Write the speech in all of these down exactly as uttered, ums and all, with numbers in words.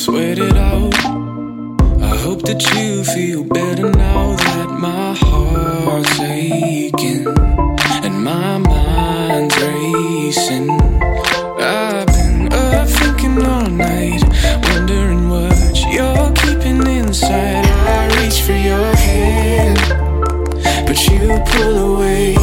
sweat it out. I hope that you feel better now that my heart's aching and my mind's racing. I've been up thinking all night, wondering what you're keeping inside. I reach for your hand, but you pull away.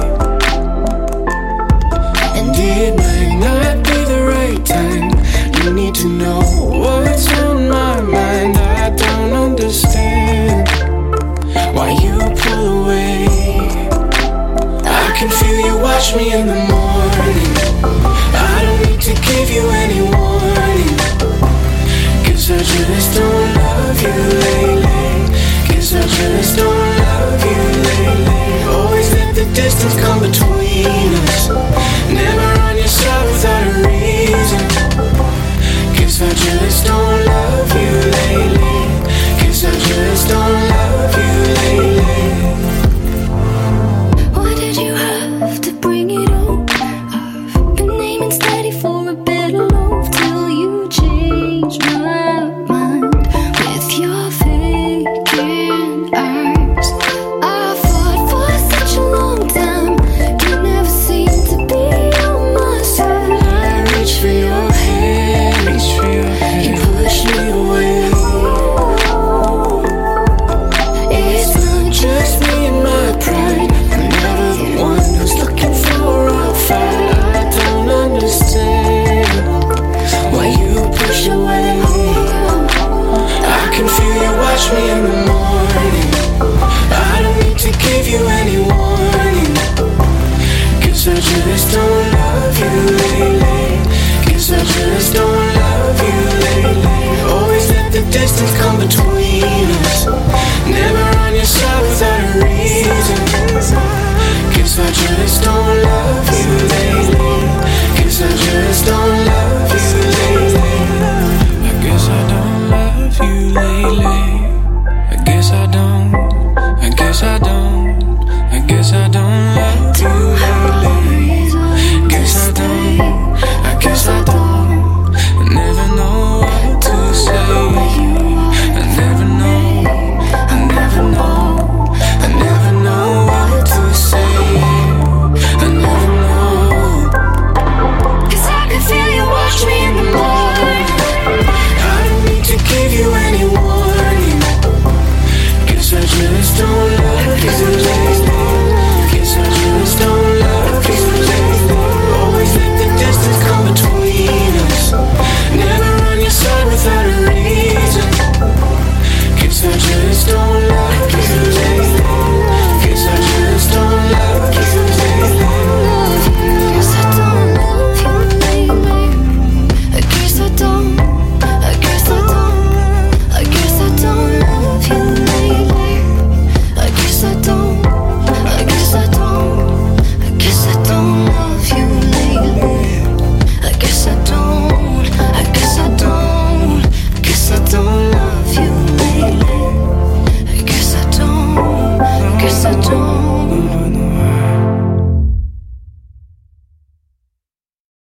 And it might not be the right time. You need to know what's on my mind. I don't understand why you pull away. I can feel you watch me in the morning. I don't need to give you any warning, 'cause I just don't love you lately. 'Cause I just don't love you lately. Always let the distance come between us, never on your side without a reason. 'Cause I just don't love you lately. 'Cause I just don't love you lately. Why did you have to bring it on? I've been aiming steady for a better love till you changed my mind with your vacant eyes. I fought for such a long time. You never seem to be on my side. I reach for your hand, reach for your hand. You push me away. It's not just me and my pride. I'm never the one who's looking for a fight. I don't understand why you push away. I can feel you watch me in the morning. I don't need to give you any warning, 'cause I just don't love you lately. 'Cause I just don't love you lately. Always let the distance come between